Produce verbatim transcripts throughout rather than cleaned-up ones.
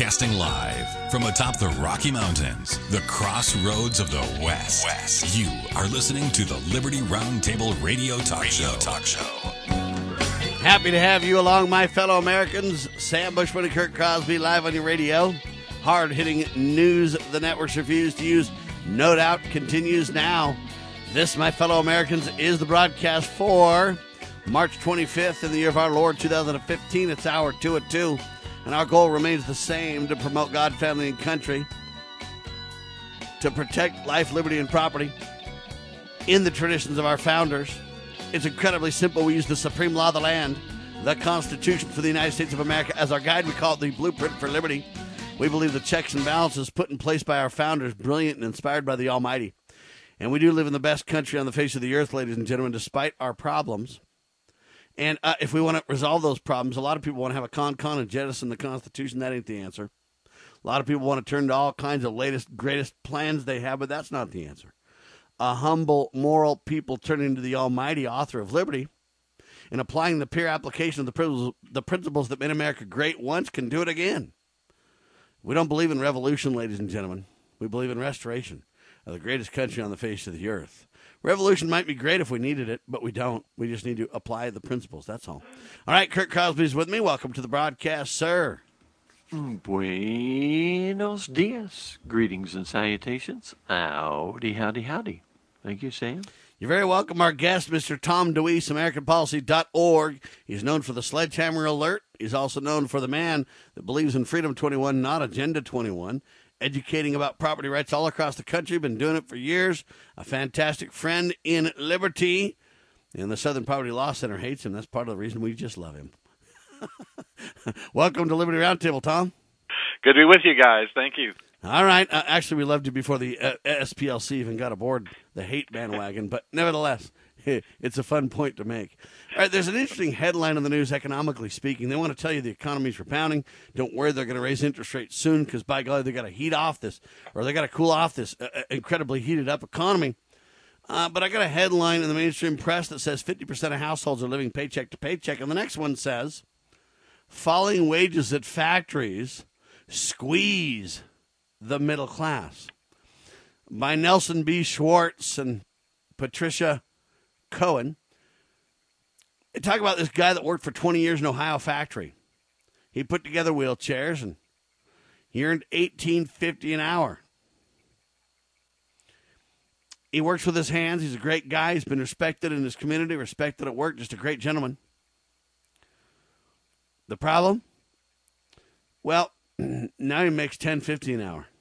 Broadcasting live from atop the Rocky Mountains, the crossroads of the West. West. You are listening to the Liberty Roundtable Radio Talk Radio Show. Talk Show. Happy to have you along, my fellow Americans. Sam Bushman and Kurt Crosby live on your radio. Hard-hitting news the networks refuse to use, no doubt, continues now. This, my fellow Americans, is the broadcast for March twenty-fifth in the year of our Lord, two thousand fifteen. It's hour two at two. And our goal remains the same, to promote God, family, and country, to protect life, liberty, and property in the traditions of our founders. It's incredibly simple. We use the supreme law of the land, the Constitution for the United States of America, as our guide. We call it the blueprint for liberty. We believe the checks and balances put in place by our founders, brilliant and inspired by the Almighty. And we do live in the best country on the face of the earth, ladies and gentlemen, despite our problems. And uh, if we want to resolve those problems, a lot of people want to have a con-con and jettison the Constitution. That ain't the answer. A lot of people want to turn to all kinds of latest, greatest plans they have, but that's not the answer. A humble, moral people turning to the Almighty author of liberty and applying the pure application of the principles, the principles that made America great once can do it again. We don't believe in revolution, ladies and gentlemen. We believe in restoration of the greatest country on the face of the earth. Revolution might be great if we needed it, but we don't. We just need to apply the principles. That's all. All right, Kurt Crosby's with me. Welcome to the broadcast, sir. Buenos dias. Greetings and salutations. Howdy, howdy, howdy. Thank you, Sam. You're very welcome. Our guest, Mister Tom DeWeese, American Policy dot org. He's known for the Sledgehammer Alert. He's also known for the man that believes in Freedom twenty-one, not Agenda twenty-one. Educating about property rights all across the country. Been doing it for years. A fantastic friend in liberty. And the Southern Poverty Law Center hates him. That's part of the reason we just love him. Welcome to Liberty Roundtable, Tom. Good to be with you guys. Thank you. All right. Uh, actually, we loved you before the uh, S P L C even got aboard the hate bandwagon. But nevertheless, it's a fun point to make. All right, there's an interesting headline in the news, economically speaking. They want to tell you the economy's rebounding. Don't worry, they're going to raise interest rates soon because, by golly, they got to heat off this, or they got to cool off this uh, incredibly heated up economy. Uh, but I got a headline in the mainstream press that says fifty percent of households are living paycheck to paycheck. And the next one says, falling wages at factories squeeze the middle class. By Nelson B. Schwartz and Patricia Cohen. They talk about this guy that worked for twenty years in an Ohio factory. He put together wheelchairs and he earned eighteen fifty an hour. He works with his hands. He's a great guy. He's been respected in his community, respected at work, just a great gentleman. The problem? Well, now he makes ten fifty an hour.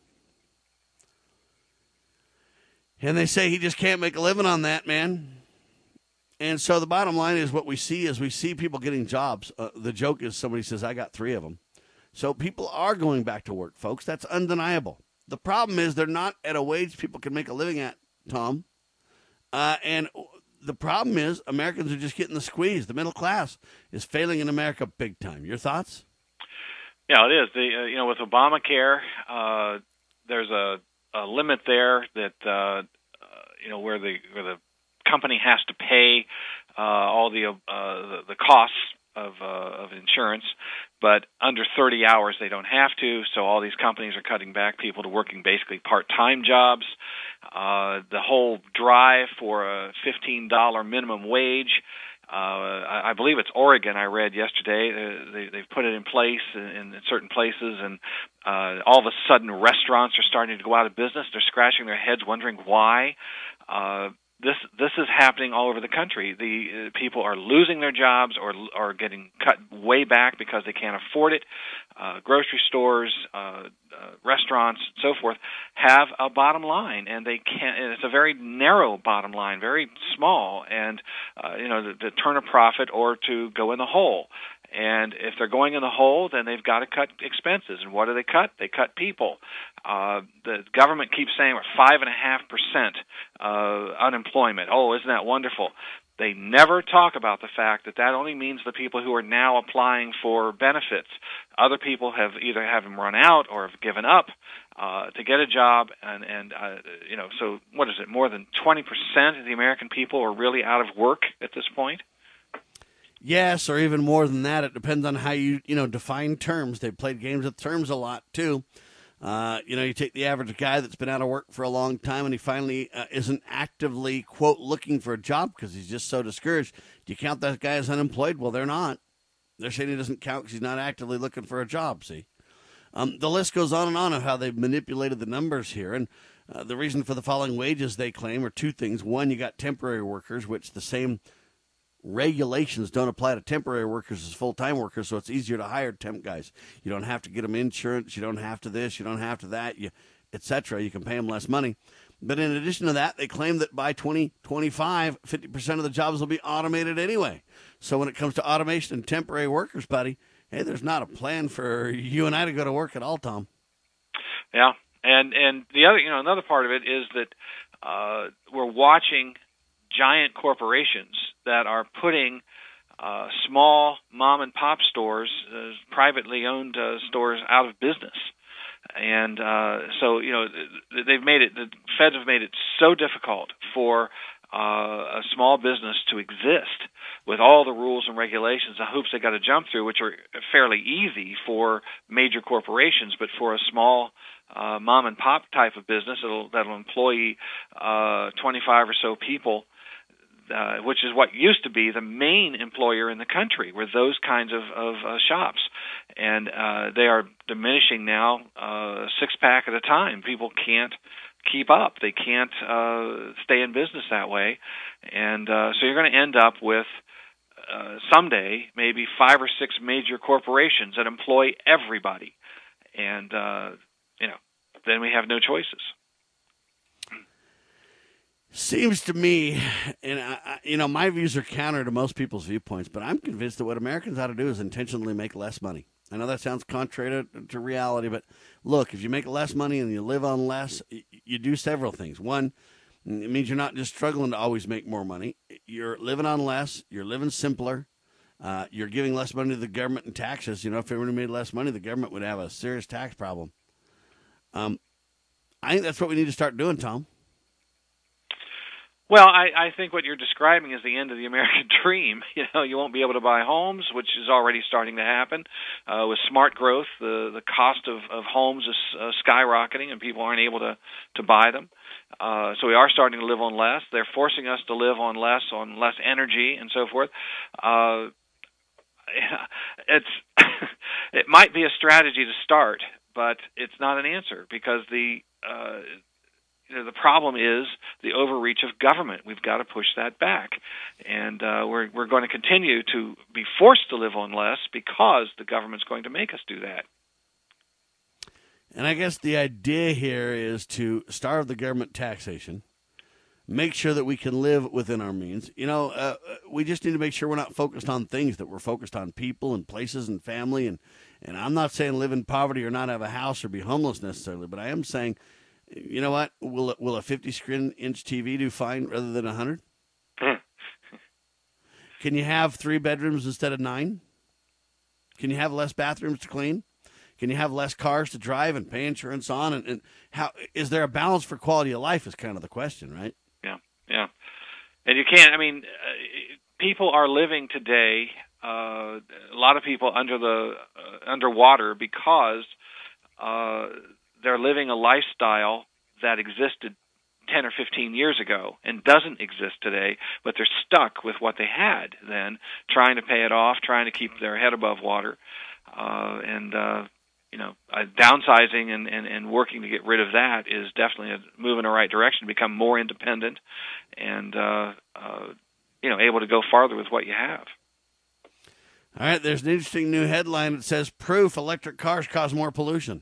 And they say he just can't make a living on that, man. And so the bottom line is what we see is we see people getting jobs. Uh, the joke is somebody says, I got three of them. So people are going back to work, folks. That's undeniable. The problem is they're not at a wage people can make a living at, Tom. Uh, and the problem is Americans are just getting the squeeze. The middle class is failing in America big time. Your thoughts? Yeah, it is. The, uh, you know, with Obamacare, uh, there's a, a limit there that, uh, uh, you know, where the where the company has to pay uh, all the, uh, the the costs of uh, of insurance, but under thirty hours they don't have to. So all these companies are cutting back people to working basically part-time jobs. Uh, the whole drive for a fifteen dollars minimum wage. Uh, I, I believe it's Oregon. I read yesterday uh, they, they've put it in place in, in certain places, and uh, all of a sudden restaurants are starting to go out of business. They're scratching their heads, wondering why. Uh, This this is happening all over the country. The uh, people are losing their jobs or are getting cut way back because they can't afford it. Uh, grocery stores, uh, uh, restaurants, so forth have a bottom line, and they can't. And it's a very narrow bottom line, very small, and uh, you know to, to turn a profit or to go in the hole. And if they're going in the hole, then they've got to cut expenses. And what do they cut? They cut people. Uh, the government keeps saying we're five and a half percent uh, unemployment. Oh, isn't that wonderful? They never talk about the fact that that only means the people who are now applying for benefits. Other people have either have them run out or have given up uh, to get a job, and and uh, you know. So what is it? More than twenty percent of the American people are really out of work at this point. Yes, or even more than that. It depends on how you, you know, define terms. They've played games with terms a lot, too. Uh, you know, you take the average guy that's been out of work for a long time and he finally uh, isn't actively, quote, looking for a job because he's just so discouraged. Do you count that guy as unemployed? Well, they're not. They're saying he doesn't count because he's not actively looking for a job, see? Um, the list goes on and on of how they've manipulated the numbers here. And uh, the reason for the falling wages, they claim, are two things. One, you got temporary workers, which the same regulations don't apply to temporary workers as full-time workers, so it's easier to hire temp guys. You don't have to get them insurance. You don't have to this. You don't have to that, you, et cetera. You can pay them less money. But in addition to that, they claim that by twenty twenty-five, fifty percent of the jobs will be automated anyway. So when it comes to automation and temporary workers, buddy, hey, there's not a plan for you and I to go to work at all, Tom. Yeah, and and the other, you know, another part of it is that uh, we're watching giant corporations that are putting uh, small mom and pop stores, uh, privately owned uh, stores, out of business. And uh, so, you know, they've made it, the feds have made it so difficult for uh, a small business to exist with all the rules and regulations and hoops they got to jump through, which are fairly easy for major corporations, but for a small uh, mom and pop type of business that'll, that'll employ uh, twenty-five or so people, Uh, which is what used to be the main employer in the country, were those kinds of, of uh, shops. And uh, they are diminishing now, uh, six-pack at a time. People can't keep up. They can't uh, stay in business that way. And uh, so you're going to end up with, uh, someday, maybe five or six major corporations that employ everybody. And, uh, you know, then we have no choices. Seems to me, and I, you know, my views are counter to most people's viewpoints, but I'm convinced that what Americans ought to do is intentionally make less money. I know that sounds contrary to, to reality, but look, if you make less money and you live on less, you do several things. One, it means you're not just struggling to always make more money. You're living on less. You're living simpler. Uh, you're giving less money to the government in taxes. You know, if everyone made less money, the government would have a serious tax problem. Um, I think that's what we need to start doing, Tom. Well, I, I think what you're describing is the end of the American dream. You know, you won't be able to buy homes, which is already starting to happen. Uh, with smart growth, the the cost of, of homes is uh, skyrocketing, and people aren't able to, to buy them. Uh, so we are starting to live on less. They're forcing us to live on less, on less energy, and so forth. Uh, it's it might be a strategy to start, but it's not an answer, because the uh, You know, the problem is the overreach of government. We've got to push that back. And uh, we're we're going to continue to be forced to live on less because the government's going to make us do that. And I guess the idea here is to starve the government taxation, make sure that we can live within our means. You know, uh, we just need to make sure we're not focused on things, that we're focused on people and places and family. And, and I'm not saying live in poverty or not have a house or be homeless necessarily, but I am saying, you know what? Will will a fifty-screen inch T V do fine rather than one hundred? Can you have three bedrooms instead of nine? Can you have less bathrooms to clean? Can you have less cars to drive and pay insurance on? And, and how is there a balance for quality of life is kind of the question, right? Yeah, yeah. And you can't, I mean, uh, people are living today, uh, a lot of people under the uh, underwater because uh, they're living a lifestyle that existed ten or fifteen years ago and doesn't exist today, but they're stuck with what they had then, trying to pay it off, trying to keep their head above water, uh, and, uh, you know, uh, downsizing and, and, and working to get rid of that is definitely a move in the right direction, to become more independent and, uh, uh, you know, able to go farther with what you have. All right, there's an interesting new headline that says, proof electric cars cause more pollution.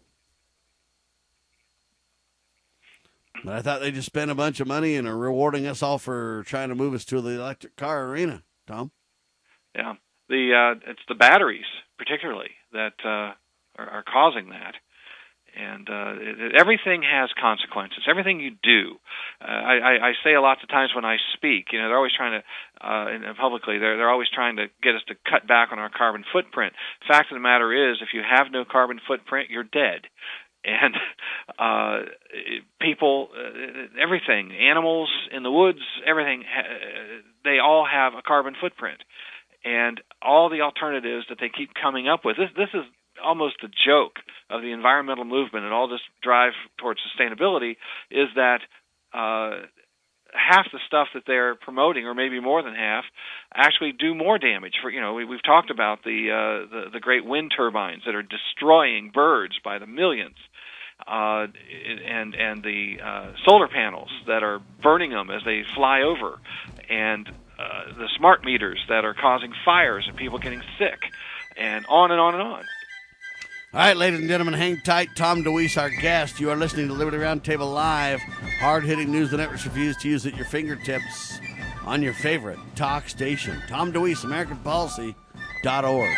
But I thought they just spent a bunch of money and are rewarding us all for trying to move us to the electric car arena, Tom. Yeah, the uh, it's the batteries particularly that uh, are, are causing that, and uh, it, it, everything has consequences. Everything you do, uh, I, I, I say a lot of times when I speak, you know, they're always trying to, uh, and publicly, they're they're always trying to get us to cut back on our carbon footprint. Fact of the matter is, if you have no carbon footprint, you're dead. And uh, people, uh, everything, animals in the woods, everything, uh, they all have a carbon footprint. and all the alternatives that they keep coming up with. This this is almost a joke of the environmental movement and all this drive towards sustainability, is that uh, half the stuff that they're promoting, or maybe more than half, actually do more damage. For you know, we, we've talked about the, uh, the the great wind turbines that are destroying birds by the millions, uh, and and the uh, solar panels that are burning them as they fly over, and uh, the smart meters that are causing fires and people getting sick, and on and on and on. All right, ladies and gentlemen, hang tight. Tom DeWeese, our guest. You are listening to Liberty Roundtable Live. Hard-hitting news the networks refuse to use at your fingertips on your favorite talk station. Tom DeWeese, American Policy dot org.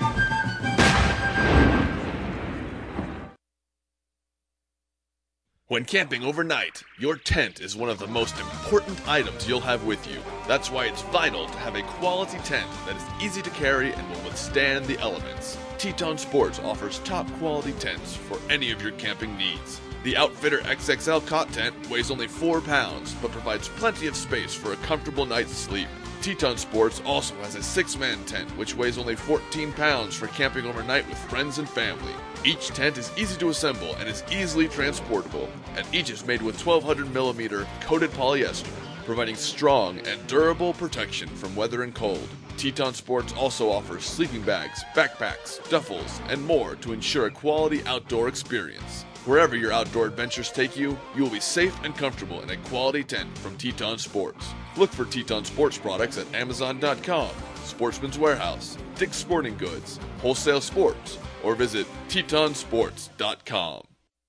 When camping overnight, your tent is one of the most important items you'll have with you. That's why it's vital to have a quality tent that is easy to carry and will withstand the elements. Teton Sports offers top quality tents for any of your camping needs. The Outfitter X X L cot tent weighs only four pounds, but provides plenty of space for a comfortable night's sleep. Teton Sports also has a six-man tent, which weighs only fourteen pounds for camping overnight with friends and family. Each tent is easy to assemble and is easily transportable, and each is made with twelve hundred millimeter coated polyester, providing strong and durable protection from weather and cold. Teton Sports also offers sleeping bags, backpacks, duffels, and more to ensure a quality outdoor experience. Wherever your outdoor adventures take you, you will be safe and comfortable in a quality tent from Teton Sports. Look for Teton Sports products at Amazon dot com, Sportsman's Warehouse, Dick's Sporting Goods, Wholesale Sports, or visit Teton Sports dot com.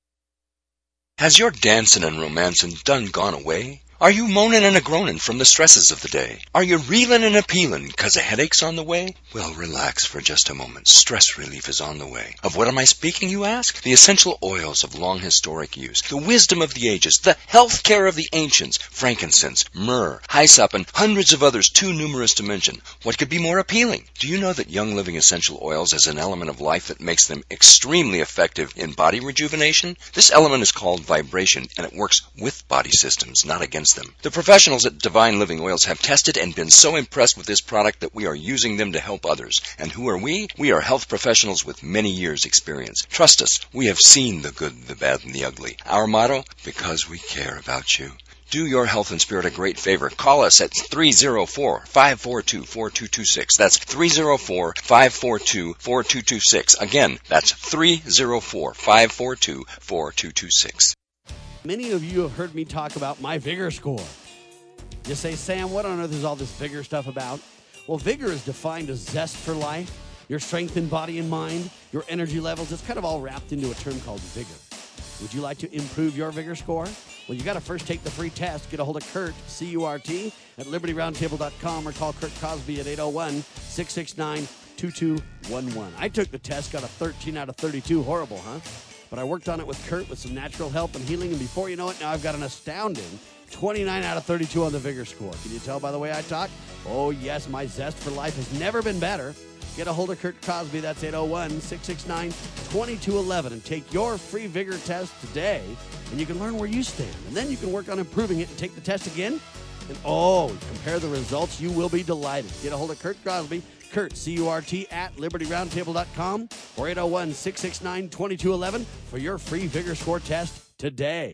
Has your dancing and romancing done gone away? Are you moaning and a-groaning from the stresses of the day? Are you reeling and a-peeling 'cause a headache's on the way? Well, relax for just a moment. Stress relief is on the way. Of what am I speaking, you ask? The essential oils of long historic use, the wisdom of the ages, the health care of the ancients, frankincense, myrrh, hyssop, and hundreds of others too numerous to mention. What could be more appealing? Do you know that Young Living Essential Oils is an element of life that makes them extremely effective in body rejuvenation? This element is called vibration, and it works with body systems, not against them. The professionals at Divine Living Oils have tested and been so impressed with this product that we are using them to help others. And who are we? We are health professionals with many years' experience. Trust us, we have seen the good, the bad, and the ugly. Our motto? Because we care about you. Do your health and spirit a great favor. Call us at three oh four, five four two, four two two six. That's three oh four, five four two, four two two six. Again, that's three oh four, five four two, four two two six. Many of you have heard me talk about my Vigor Score. You say, Sam, what on earth is all this Vigor stuff about? Well, Vigor is defined as zest for life, your strength in body and mind, your energy levels. It's kind of all wrapped into a term called Vigor. Would you like to improve your Vigor Score? Well, you got to first take the free test. Get a hold of Kurt, C U R T, at Liberty Roundtable dot com, or call Kurt Cosby at eight oh one, six six nine, two two one one. I took the test, got a thirteen out of thirty-two. Horrible, huh? But I worked on it with Kurt with some natural help and healing, and before you know it, now I've got an astounding twenty-nine out of thirty-two on the Vigor Score. Can you tell by the way I talk? Oh, yes, my zest for life has never been better. Get a hold of Kurt Cosby. That's eight oh one, six six nine, two two one one, and take your free Vigor test today, and you can learn where you stand. And then you can work on improving it and take the test again. And, oh, compare the results. You will be delighted. Get a hold of Kurt Cosby. Kurt, C U R T, at Liberty Roundtable dot com or eight oh one, six six nine, two two one one for your free Vigor Score test today.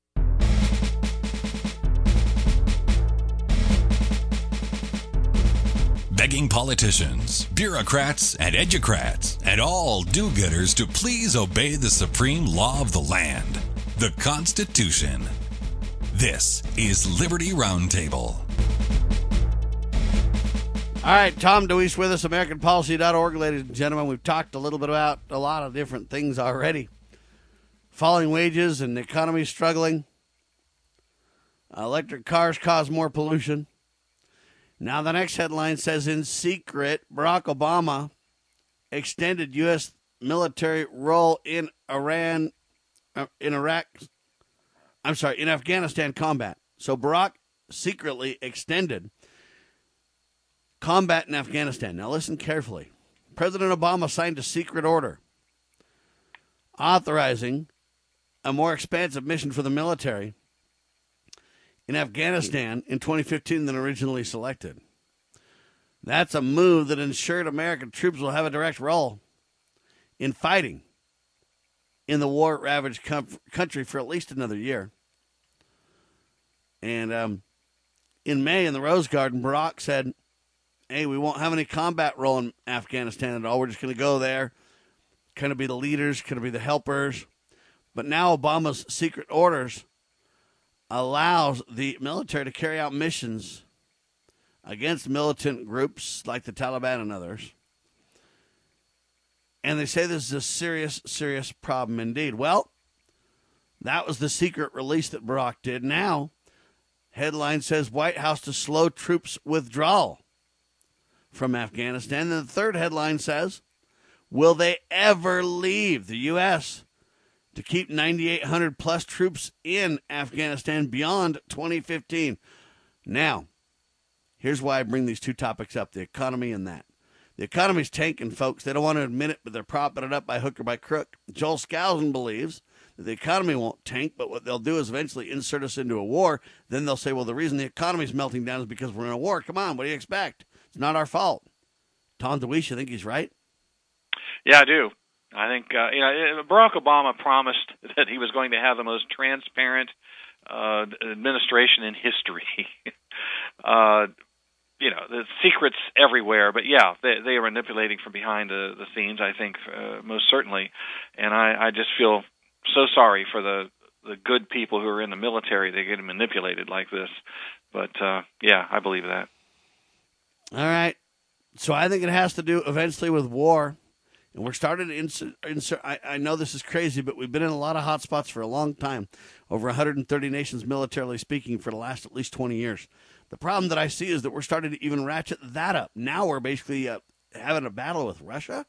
Begging politicians, bureaucrats, and educrats, and all do-gooders to please obey the supreme law of the land, the Constitution. This is Liberty Roundtable. All right, Tom DeWeese with us, American Policy dot org, ladies and gentlemen. We've talked a little bit about a lot of different things already. Falling wages and the economy struggling. Uh, electric cars cause more pollution. Now the next headline says, in secret, Barack Obama extended U S military role in Iran, uh, in Iraq, I'm sorry, in Afghanistan combat. So Barack secretly extended combat in Afghanistan. Now listen carefully. President Obama signed a secret order authorizing a more expansive mission for the military in Afghanistan in twenty fifteen than originally selected. That's a move that ensured American troops will have a direct role in fighting in the war-ravaged com- country for at least another year. And um, in May in the Rose Garden, Barack said, hey, we won't have any combat role in Afghanistan at all. We're just going to go there, kind of be the leaders, kind of be the helpers. But now Obama's secret orders allows the military to carry out missions against militant groups like the Taliban and others. And they say this is a serious, serious problem indeed. Well, that was the secret release that Barack did. Now, headline says White House to slow troops withdrawal from Afghanistan. And the third headline says, will they ever leave the U S to keep ninety-eight hundred plus troops in Afghanistan beyond twenty fifteen? Now, here's why I bring these two topics up, the economy and that. The economy's tanking, folks. They don't want to admit it, but they're propping it up by hook or by crook. Joel Skousen believes that the economy won't tank, but what they'll do is eventually insert us into a war. Then they'll say, well, the reason the economy's melting down is because we're in a war. Come on, what do you expect? It's not our fault. Tom DeWeese, you think he's right? Yeah, I do. I think uh, you know Barack Obama promised that he was going to have the most transparent uh, administration in history. uh, you know, the secrets everywhere, but yeah, they, they are manipulating from behind the, the scenes, I think, uh, most certainly. And I, I just feel so sorry for the, the good people who are in the military. They get manipulated like this. But, uh, yeah, I believe that. All right. So I think it has to do eventually with war. And we're starting to insert, insert I, I know this is crazy, but we've been in a lot of hot spots for a long time, over one hundred thirty nations militarily speaking for the last at least twenty years. The problem that I see is that we're starting to even ratchet that up. Now we're basically uh, having a battle with Russia.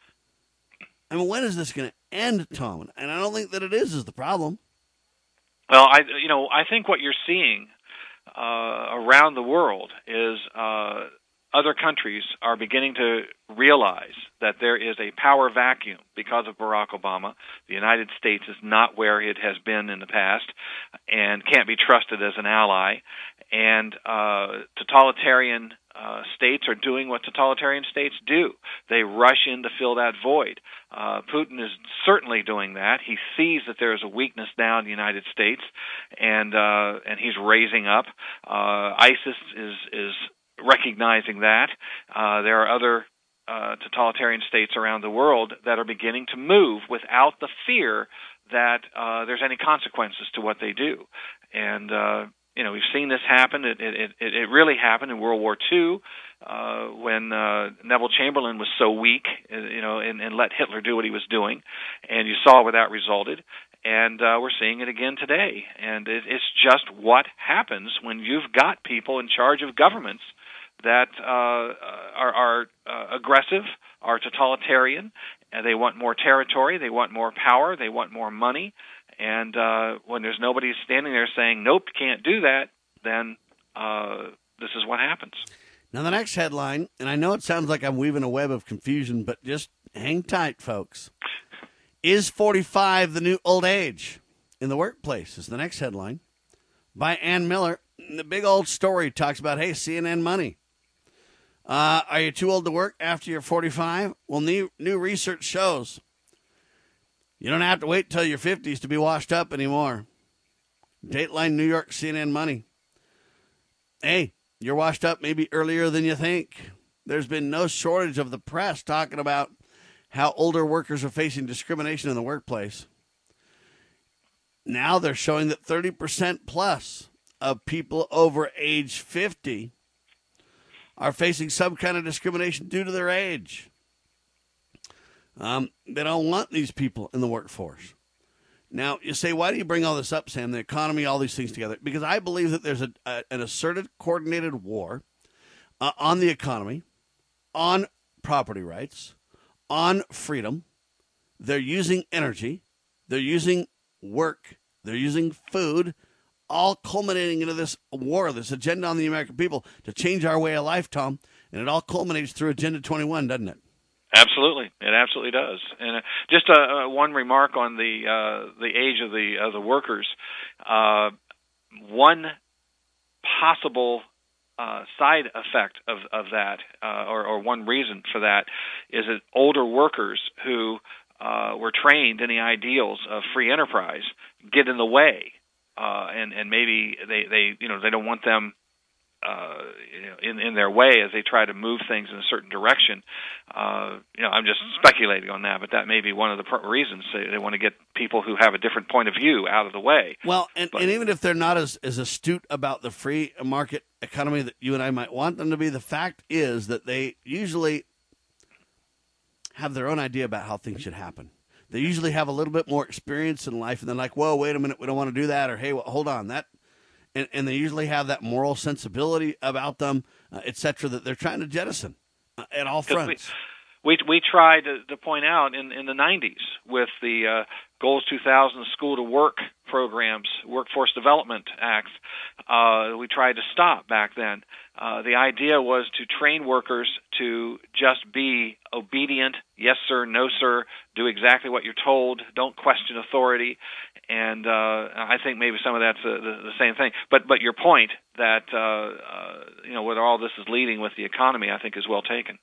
I mean, when is this going to end, Tom? And I don't think that it is is the problem. Well, I you know I think what you're seeing uh, around the world is uh, other countries are beginning to realize that there is a power vacuum because of Barack Obama. The United States is not where it has been in the past and can't be trusted as an ally. And uh, totalitarian uh, states are doing what totalitarian states do. They rush in to fill that void. Uh, Putin is certainly doing that. He sees that there is a weakness now in the United States, and uh, and he's raising up. Uh, ISIS is is recognizing that. Uh, there are other uh, totalitarian states around the world that are beginning to move without the fear that uh, there's any consequences to what they do. And uh, you know, we've seen this happen. It it it, it really happened in World War Two uh, when uh, Neville Chamberlain was so weak, you know, and, and let Hitler do what he was doing, and you saw where that resulted. And uh, we're seeing it again today. And it, it's just what happens when you've got people in charge of governments that uh, are, are uh, aggressive, are totalitarian, and they want more territory, they want more power, they want more money. And uh, when there's nobody standing there saying, nope, can't do that, then uh, this is what happens. Now, the next headline, and I know it sounds like I'm weaving a web of confusion, but just hang tight, folks. Is forty-five the new old age in the workplace? Is the next headline by Ann Miller. The big old story talks about, hey, C N N money. Uh, are you too old to work after you're forty-five? Well, new, new research shows you don't have to wait till your fifties to be washed up anymore. Dateline New York, C N N money. Hey, you're washed up maybe earlier than you think. There's been no shortage of the press talking about how older workers are facing discrimination in the workplace. Now they're showing that thirty percent plus of people over age fifty are facing some kind of discrimination due to their age. Um, they don't want these people in the workforce. Now, you say, why do you bring all this up, Sam? The economy, all these things together. Because I believe that there's a, a, an asserted, coordinated war uh, on the economy, on property rights, on freedom. They're using energy. They're using work. They're using food, all culminating into this war, this agenda on the American people to change our way of life, Tom. And it all culminates through Agenda twenty-one, doesn't it? Absolutely, it absolutely does. And uh, just uh, uh, one remark on the uh, the age of the of the workers. Uh, one possible uh, side effect of of that, uh, or, or one reason for that, is that older workers who uh, were trained in the ideals of free enterprise get in the way, uh, and and maybe they, they you know they don't want them uh, you know, in in their way as they try to move things in a certain direction. Uh, you know, I'm just speculating on that, but that may be one of the pr- reasons they, they want to get people who have a different point of view out of the way. Well, and, but, and even if they're not as, as astute about the free market economy that you and I might want them to be, the fact is that they usually have their own idea about how things should happen. They usually have a little bit more experience in life, and they're like, whoa, wait a minute, we don't want to do that, or hey, well, hold on, that. And, and they usually have that moral sensibility about them, uh, et cetera, that they're trying to jettison uh, at all fronts. We, we we tried to, to point out in, in the nineties with the uh, Goals two thousand School to Work programs, Workforce Development Acts, uh, we tried to stop back then. Uh, the idea was to train workers to just be obedient, yes sir, no sir, do exactly what you're told, don't question authority, and uh, I think maybe some of that's uh, the, the same thing. But but your point that uh, uh, you know where all this is leading with the economy, I think, is well taken.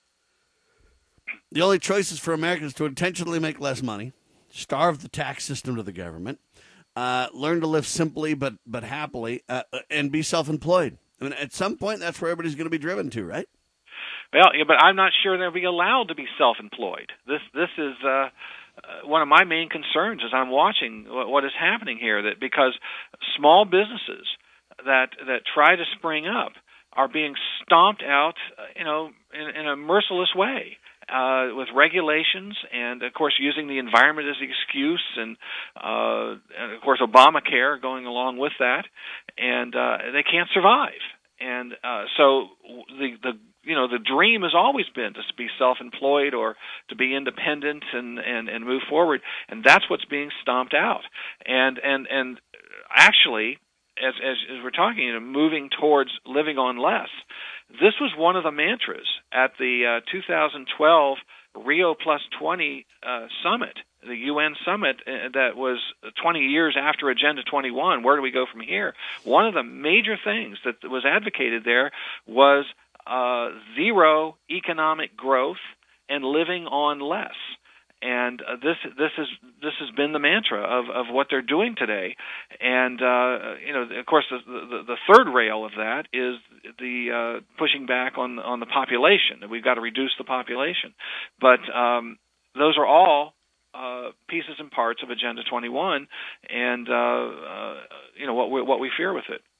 The only choices for Americans to intentionally make less money, starve the tax system to the government, uh, learn to live simply but but happily, uh, and be self-employed. I mean, at some point, that's where everybody's going to be driven to, right? Well, yeah, but I'm not sure they'll be allowed to be self-employed. This this is uh, uh, one of my main concerns as I'm watching what, what is happening here. That because small businesses that that try to spring up are being stomped out, uh, you know, in, in a merciless way. Uh, with regulations and, of course, using the environment as the excuse, and, uh, and of course, Obamacare going along with that, and uh, they can't survive. And uh, so the the you know the dream has always been to be self-employed or to be independent and, and, and move forward, and that's what's being stomped out. And and and actually, as as, as we're talking, you know, moving towards living on less. This was one of the mantras at the uh, two thousand twelve Rio Plus twenty uh, summit, the U N summit uh, that was twenty years after Agenda twenty-one. Where do we go from here? One of the major things that was advocated there was uh, zero economic growth and living on less. And uh, this this is this has been the mantra of, of what they're doing today, and uh, you know, of course, the, the the third rail of that is the uh, pushing back on on the population. We've got to reduce the population, but um, those are all uh, pieces and parts of Agenda twenty-one, and uh, uh, you know what we, what we fear with it.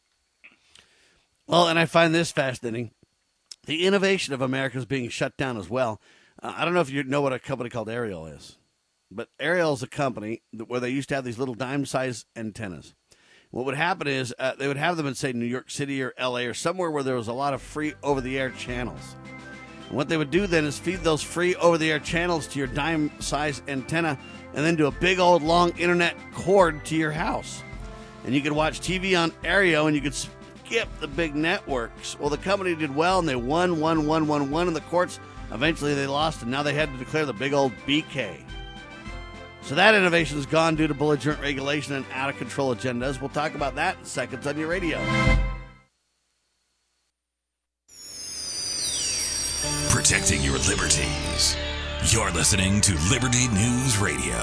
Well, and I find this fascinating: the innovation of America is being shut down as well. Uh, I don't know if you know what a company called Ariel is, but Ariel is a company that, where they used to have these little dime-sized antennas. What would happen is uh, they would have them in, say, New York City or L A or somewhere where there was a lot of free over-the-air channels. And what they would do then is feed those free over-the-air channels to your dime-sized antenna and then do a big old long internet cord to your house. And you could watch T V on Ariel and you could skip the big networks. Well, the company did well and they won, won, won, won, won in the courts. Eventually they lost, and now they had to declare the big old B K. So that innovation has gone due to belligerent regulation and out-of-control agendas. We'll talk about that in seconds on your radio. Protecting your liberties. You're listening to Liberty News Radio.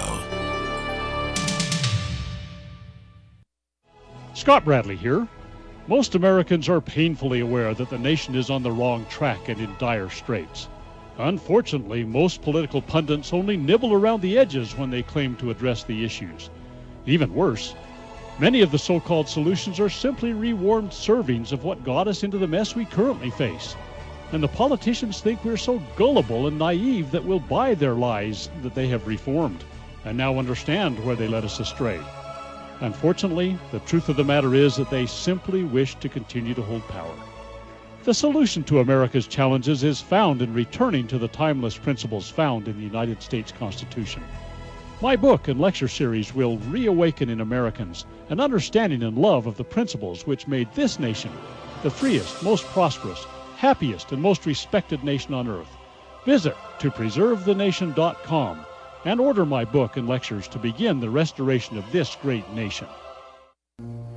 Scott Bradley here. Most Americans are painfully aware that the nation is on the wrong track and in dire straits. Unfortunately, most political pundits only nibble around the edges when they claim to address the issues. Even worse, many of the so-called solutions are simply rewarmed servings of what got us into the mess we currently face. And the politicians think we're so gullible and naive that we'll buy their lies that they have reformed, and now understand where they led us astray. Unfortunately, the truth of the matter is that they simply wish to continue to hold power. The solution to America's challenges is found in returning to the timeless principles found in the United States Constitution. My book and lecture series will reawaken in Americans an understanding and love of the principles which made this nation the freest, most prosperous, happiest, and most respected nation on earth. Visit to preserve the nation dot com and order my book and lectures to begin the restoration of this great nation.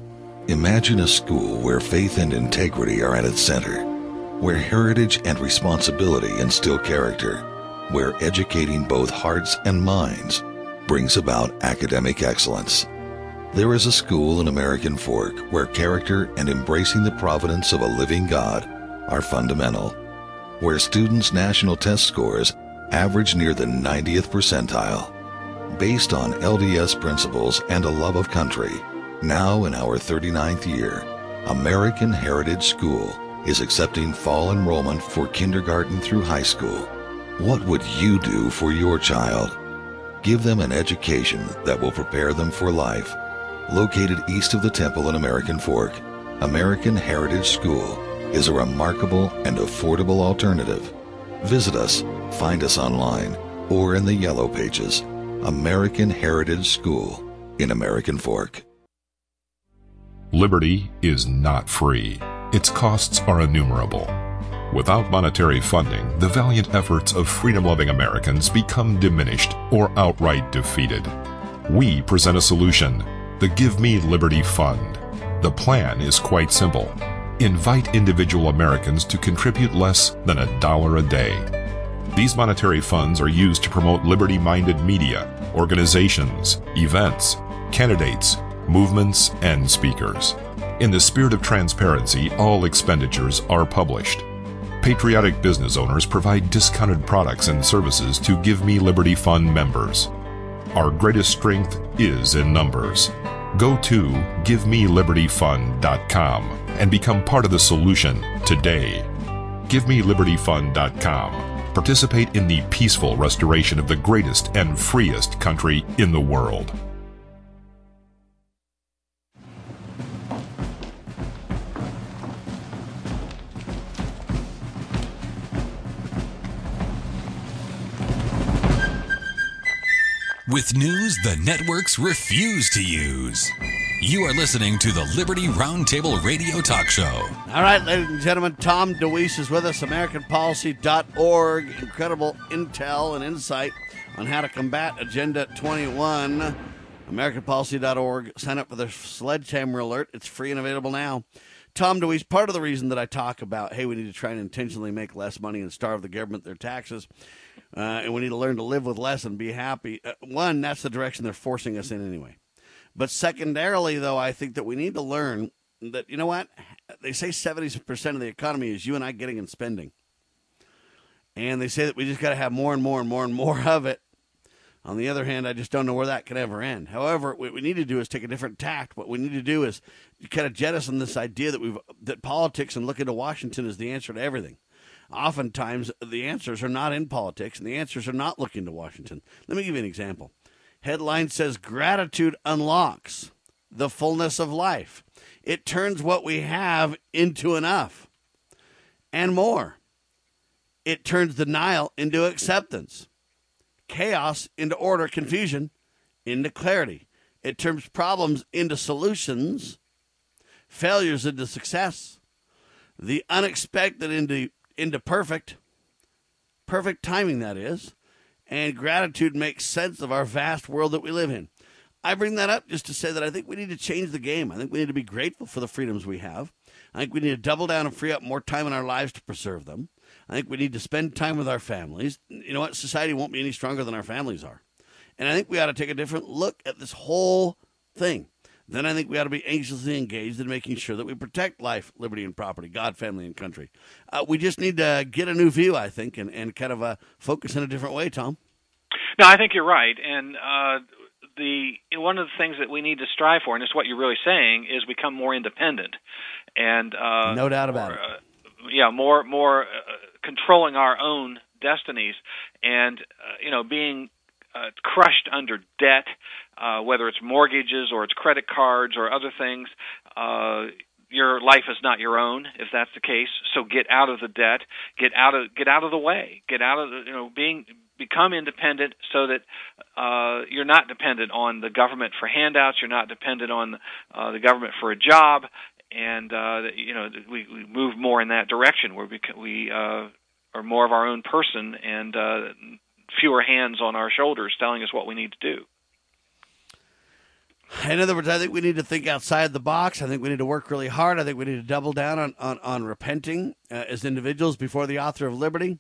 Imagine a school where faith and integrity are at its center, where heritage and responsibility instill character, where educating both hearts and minds brings about academic excellence. There is a school in American Fork where character and embracing the providence of a living God are fundamental, where students' national test scores average near the ninetieth percentile. Based on L D S principles and a love of country, now in our thirty-ninth year, American Heritage School is accepting fall enrollment for kindergarten through high school. What would you do for your child? Give them an education that will prepare them for life. Located east of the Temple in American Fork, American Heritage School is a remarkable and affordable alternative. Visit us, find us online, or in the Yellow Pages. American Heritage School in American Fork. Liberty is not free. Its costs are innumerable. Without monetary funding, the valiant efforts of freedom-loving Americans become diminished or outright defeated. We present a solution, the Give Me Liberty Fund. The plan is quite simple. Invite individual Americans to contribute less than a dollar a day. These monetary funds are used to promote liberty-minded media, organizations, events, candidates, movements, and speakers. In the spirit of transparency, all expenditures are published. Patriotic business owners provide discounted products and services to Give Me Liberty Fund members. Our greatest strength is in numbers. Go to give me liberty fund dot com and become part of the solution today. give me liberty fund dot com. Participate in the peaceful restoration of the greatest and freest country in the world. With news the networks refuse to use. You are listening to the Liberty Roundtable Radio Talk Show. All right, ladies and gentlemen, Tom DeWeese is with us, American Policy dot org. Incredible intel and insight on how to combat Agenda twenty-one. American Policy dot org. Sign up for the Sledgehammer Alert. It's free and available now. Tom DeWeese, part of the reason that I talk about, hey, we need to try and intentionally make less money and starve the government their taxes, uh, and we need to learn to live with less and be happy. Uh, one, that's the direction they're forcing us in anyway. But secondarily, though, I think that we need to learn that, you know what? They say seventy percent of the economy is you and I getting and spending. And they say that we just got to have more and more and more and more of it. On the other hand, I just don't know where that can ever end. However, what we need to do is take a different tact. What we need to do is kind of jettison this idea that we've that politics and looking to Washington is the answer to everything. Oftentimes, the answers are not in politics, and the answers are not looking to Washington. Let me give you an example. Headline says, gratitude unlocks the fullness of life. It turns what we have into enough and more. It turns denial into acceptance, chaos into order, confusion into clarity. It turns problems into solutions, failures into success, the unexpected into, into perfect, perfect timing, that is. And gratitude makes sense of our vast world that we live in. I bring that up just to say that I think we need to change the game. I think we need to be grateful for the freedoms we have. I think we need to double down and free up more time in our lives to preserve them. I think we need to spend time with our families. You know what? Society won't be any stronger than our families are. And I think we ought to take a different look at this whole thing. Then I think we ought to be anxiously engaged in making sure that we protect life, liberty, and property, God, family, and country. Uh, we just need to get a new view, I think, and, and kind of uh, focus in a different way, Tom. No, I think you're right. And uh, the one of the things that we need to strive for, and it's what you're really saying, is become more independent. And uh, no doubt about more, it. Uh, yeah, more more uh, controlling our own destinies, and uh, you know, being uh, crushed under debt, uh, whether it's mortgages or it's credit cards or other things. Uh, your life is not your own, if that's the case. So get out of the debt, get out of get out of the way, get out of the, you know being. Become independent so that uh, you're not dependent on the government for handouts. You're not dependent on uh, the government for a job, and uh, you know we, we move more in that direction where we we uh, are more of our own person and uh, fewer hands on our shoulders telling us what we need to do. In other words, I think we need to think outside the box. I think we need to work really hard. I think we need to double down on, on, on repenting uh, as individuals before the author of liberty.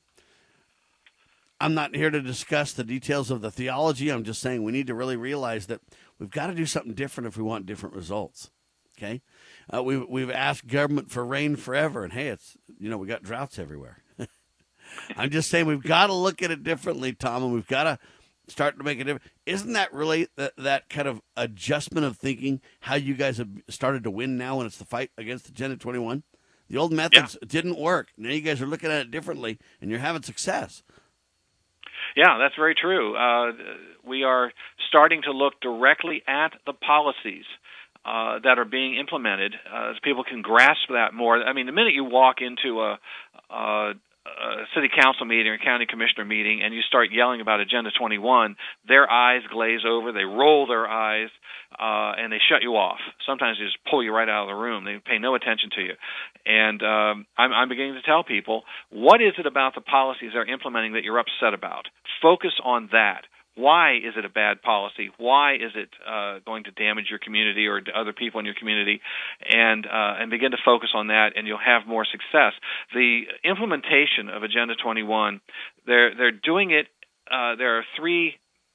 I'm not here to discuss the details of the theology. I'm just saying we need to really realize that we've got to do something different if we want different results. Okay? Uh, we've, we've asked government for rain forever, and hey, it's, you know, we got droughts everywhere. I'm just saying we've got to look at it differently, Tom, and we've got to start to make a difference. Isn't that really that, that kind of adjustment of thinking how you guys have started to win now when it's the fight against Agenda twenty-one? The old methods yeah. didn't work. Now you guys are looking at it differently, and you're having success. Yeah, that's very true. Uh, we are starting to look directly at the policies uh, that are being implemented, uh, so people can grasp that more. I mean, the minute you walk into a, a a city council meeting or a county commissioner meeting and you start yelling about Agenda twenty-one, their eyes glaze over, they roll their eyes, uh, and they shut you off. Sometimes they just pull you right out of the room. They pay no attention to you. And um, I'm, I'm beginning to tell people, what is it about the policies they're implementing that you're upset about? Focus on that. Why is it a bad policy? Why is it uh, going to damage your community or other people in your community? And uh, and begin to focus on that, and you'll have more success. The implementation of Agenda twenty-one, they're they're doing it. Uh, there are three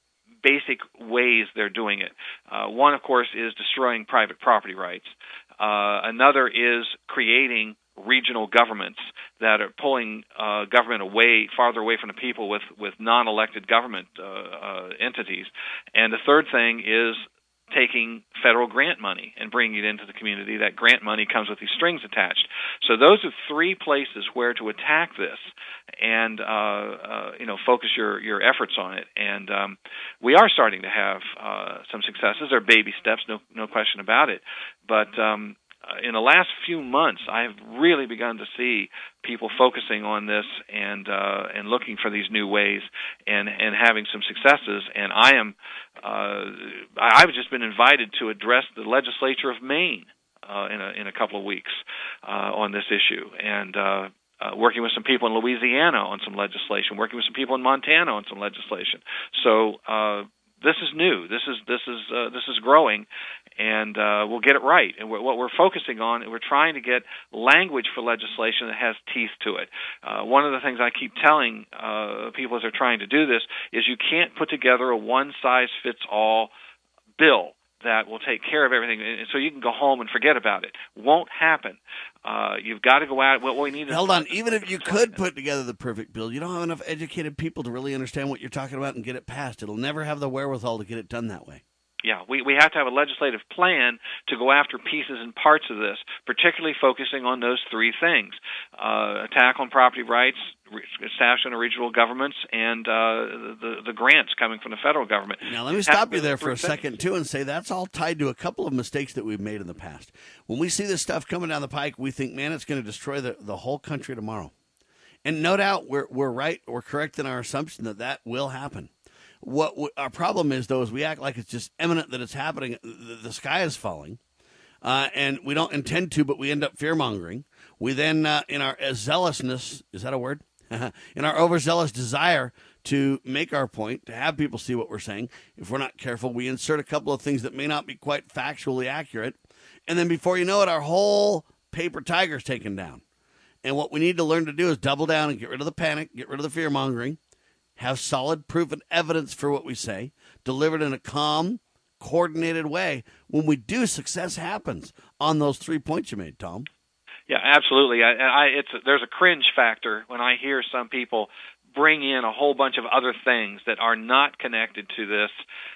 basic ways they're doing it. Uh, one, of course, is destroying private property rights. Uh, another is creating regional governments that are pulling uh, government away, farther away from the people with, with non-elected government uh, uh, entities. And the third thing is taking federal grant money and bringing it into the community. That grant money comes with these strings attached. So those are three places where to attack this and, uh, uh, you know, focus your, your efforts on it. And um, we are starting to have uh, some successes. They're baby steps, no, no question about it. But um, in the last few months, I've really begun to see people focusing on this and uh, and looking for these new ways and, and having some successes. And I am uh, I've just been invited to address the legislature of Maine uh, in a in a couple of weeks uh, on this issue, and uh, uh, working with some people in Louisiana on some legislation, working with some people in Montana on some legislation. So. Uh, This is new. This is this is uh, this is growing, and uh, we'll get it right. And we're, what we're focusing on, we're trying to get language for legislation that has teeth to it. Uh, one of the things I keep telling uh, people as they're trying to do this is you can't put together a one-size-fits-all bill that will take care of everything, and so you can go home and forget about it. Won't happen. Uh, you've got to go out. What we need is hold on. Even if you could put together the perfect bill, you don't have enough educated people to really understand what you're talking about and get it passed. It'll never have the wherewithal to get it done that way. Yeah, we, we have to have a legislative plan to go after pieces and parts of this, particularly focusing on those three things: uh, attack on property rights, establishment of regional governments, and uh, the the grants coming from the federal government. Now, let me stop you there for a second, too, and say that's all tied to a couple of mistakes that we've made in the past. When we see this stuff coming down the pike, we think, man, it's going to destroy the, the whole country tomorrow. And no doubt we're we're right, we're correct in our assumption that that will happen. What w- our problem is, though, is we act like it's just imminent that it's happening. The, the sky is falling, uh, and we don't intend to, but we end up fear-mongering. We then, uh, in our zealousness, is that a word? in our overzealous desire to make our point, to have people see what we're saying, if we're not careful, we insert a couple of things that may not be quite factually accurate, and then before you know it, our whole paper tiger is taken down. And what we need to learn to do is double down and get rid of the panic, get rid of the fear-mongering, have solid proof and evidence for what we say, delivered in a calm, coordinated way. When we do, success happens on those three points you made, Tom. Yeah, absolutely. I, I, it's there's a cringe factor when I hear some people bring in a whole bunch of other things that are not connected to this,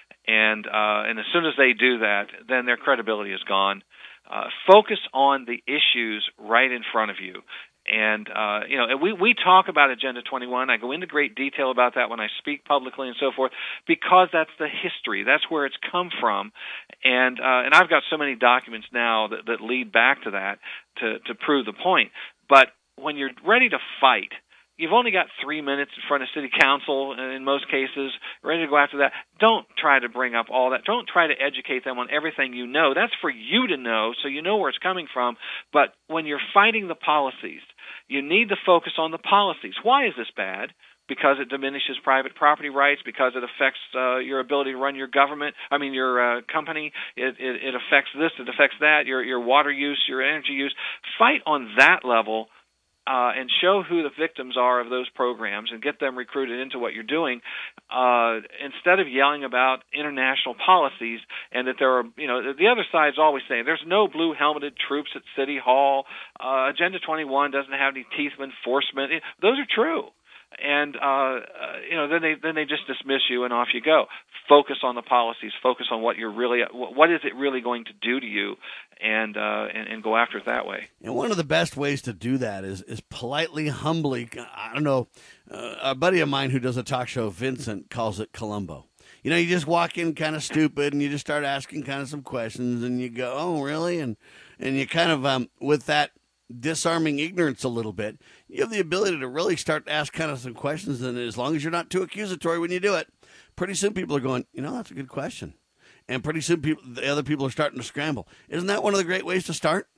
and uh, and as soon as they do that, then their credibility is gone. Uh, focus on the issues right in front of you. And, uh, you know, we, we talk about Agenda twenty-one. I go into great detail about that when I speak publicly and so forth, because that's the history. That's where it's come from. And, uh, and I've got so many documents now that, that lead back to that to, to prove the point. But when you're ready to fight, you've only got three minutes in front of city council, in most cases, ready to go after that. Don't try to bring up all that. Don't try to educate them on everything you know. That's for you to know, so you know where it's coming from. But when you're fighting the policies, you need to focus on the policies. Why is this bad? because it diminishes private property rights, because it affects uh, your ability to run your government, I mean your uh, company, it, it, it affects this, it affects that, your, your water use, your energy use. Fight on that level. Uh, and show who the victims are of those programs and get them recruited into what you're doing, uh, instead of yelling about international policies and that there are, you know, the other side's always saying there's no blue helmeted troops at City Hall, uh, Agenda twenty-one doesn't have any teeth of enforcement. Those are true. And, uh, uh, you know, then they then they just dismiss you and off you go. Focus on the policies. Focus on what you're really, what is it really going to do to you, and uh, and, and go after it that way. And one of the best ways to do that is is politely, humbly. I don't know. Uh, a buddy of mine who does a talk show, Vincent, calls it Columbo. You know, you just walk in kind of stupid, and you just start asking kind of some questions, and you go, "Oh, really?" And and you kind of um, with that disarming ignorance a little bit, you have the ability to really start to ask kind of some questions, and as long as you're not too accusatory when you do it, pretty soon people are going, you know, that's a good question. And pretty soon people, the other people are starting to scramble. Isn't that one of the great ways to start?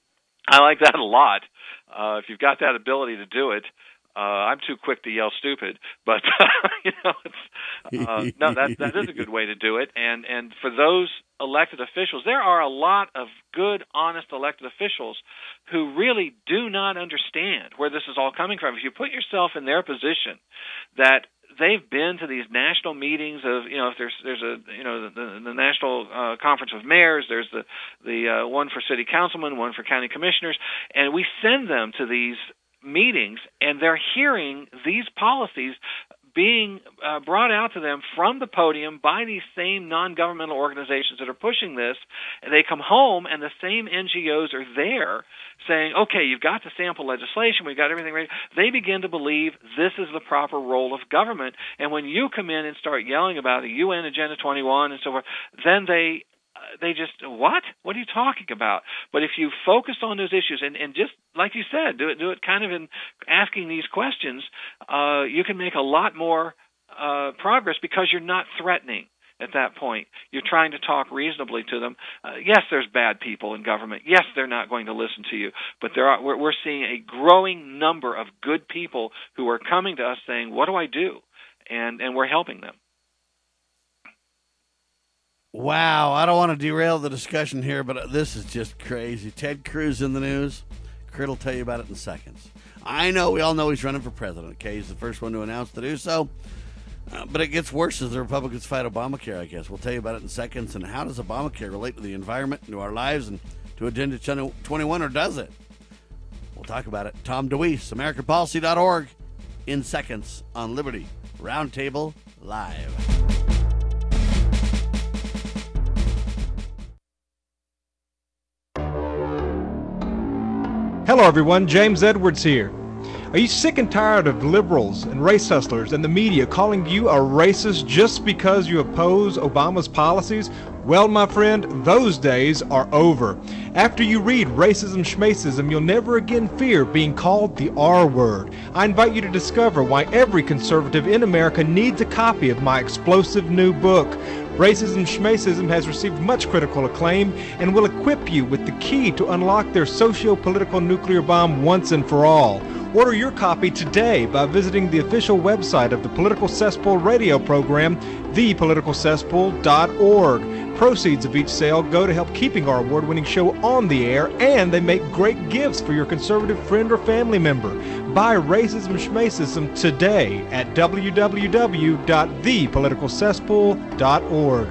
I like that a lot. Uh, if you've got that ability to do it, uh, I'm too quick to yell stupid, but you know, it's, uh, no, that that is a good way to do it. And and for those elected officials, there are a lot of good, honest elected officials who really do not understand where this is all coming from. If you put yourself in their position, that they've been to these national meetings of, you know, if there's there's a, you know, the, the national uh, conference of mayors, there's the the uh, one for city councilmen, one for county commissioners, and we send them to these meetings, and they're hearing these policies being uh, brought out to them from the podium by these same non-governmental organizations that are pushing this, and they come home and the same N G Os are there saying, okay, you've got the sample legislation, we've got everything ready. They begin to believe this is the proper role of government, and when you come in and start yelling about the U N Agenda twenty-one and so forth, then they they just, what? What are you talking about? But if you focus on those issues and, and just, like you said, do it do it kind of in asking these questions, uh, you can make a lot more uh, progress because you're not threatening at that point. You're trying to talk reasonably to them. Uh, yes, there's bad people in government. Yes, they're not going to listen to you. But there are, we're, we're seeing a growing number of good people who are coming to us saying, what do I do? And and we're helping them. Wow, I don't want to derail the discussion here, but this is just crazy. Ted Cruz in the news. Kurt will tell you about it in seconds. I know, we all know he's running for president. Okay, he's the first one to announce to do so. Uh, but it gets worse as the Republicans fight Obamacare, I guess. We'll tell you about it in seconds. And how does Obamacare relate to the environment, to our lives, and to Agenda twenty-one, or does it? We'll talk about it. Tom DeWeese, American Policy dot org, in seconds on Liberty Roundtable Live. Hello everyone, James Edwards here. Are you sick and tired of liberals and race hustlers and the media calling you a racist just because you oppose Obama's policies? Well, my friend, those days are over. After you read Racism Schmacism, you'll never again fear being called the R word. I invite you to discover why every conservative in America needs a copy of my explosive new book. Racism Schmacism has received much critical acclaim and will equip you with the key to unlock their socio-political nuclear bomb once and for all. Order your copy today by visiting the official website of the Political Cesspool radio program, the political cesspool dot org. Proceeds of each sale go to help keeping our award-winning show on the air, and they make great gifts for your conservative friend or family member. Buy Racism Schmacism today at w w w dot the political cesspool dot org.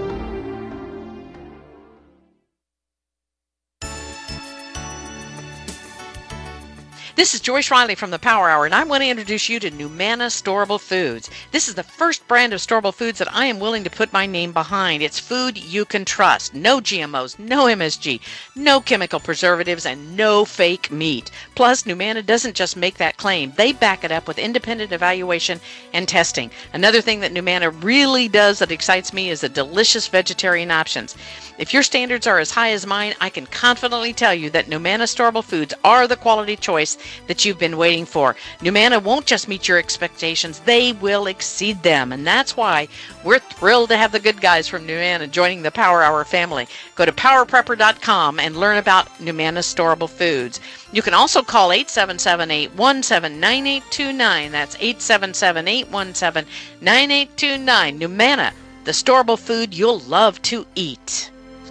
This is Joyce Riley from the Power Hour, and I want to introduce you to Numana Storable Foods. This is the first brand of storable foods that I am willing to put my name behind. It's food you can trust. No G M Os, no M S G, no chemical preservatives, and no fake meat. Plus, Numana doesn't just make that claim. They back it up with independent evaluation and testing. Another thing that Numana really does that excites me is the delicious vegetarian options. If your standards are as high as mine, I can confidently tell you that Numana Storable Foods are the quality choice that you've been waiting for. Numanna won't just meet your expectations, they will exceed them. And that's why we're thrilled to have the good guys from Numanna joining the Power Hour family. Go to power prepper dot com and learn about Numanna Storable Foods. You can also call eight seven seven, eight one seven, nine eight two nine. That's eight seven seven, eight one seven, nine eight two nine. Numanna, the storable food you'll love to eat.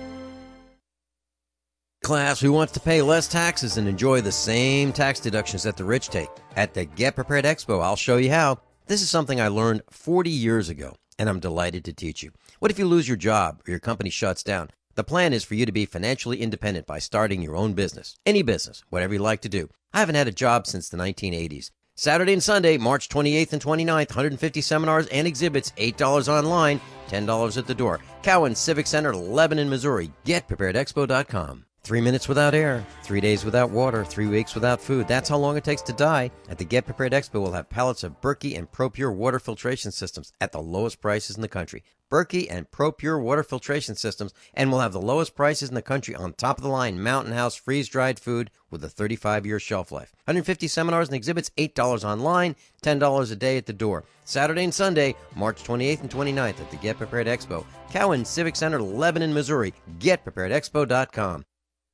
Class who wants to pay less taxes and enjoy the same tax deductions that the rich take. At the Get Prepared Expo, I'll show you how. This is something I learned forty years ago, and I'm delighted to teach you. What if you lose your job or your company shuts down? The plan is for you to be financially independent by starting your own business. Any business, whatever you like to do. I haven't had a job since the nineteen eighties. Saturday and Sunday, March twenty-eighth and twenty-ninth, one hundred fifty seminars and exhibits, eight dollars online, ten dollars at the door. Cowan Civic Center, Lebanon, Missouri. get prepared expo dot com. Three minutes without air, three days without water, three weeks without food. That's how long it takes to die. At the Get Prepared Expo, we'll have pallets of Berkey and ProPure water filtration systems at the lowest prices in the country. Berkey and ProPure water filtration systems, and we'll have the lowest prices in the country on top-of-the-line Mountain House freeze-dried food with a thirty-five year shelf life. one hundred fifty seminars and exhibits, eight dollars online, ten dollars a day at the door. Saturday and Sunday, March twenty-eighth and twenty-ninth at the Get Prepared Expo. Cowan Civic Center, Lebanon, Missouri. get prepared expo dot com.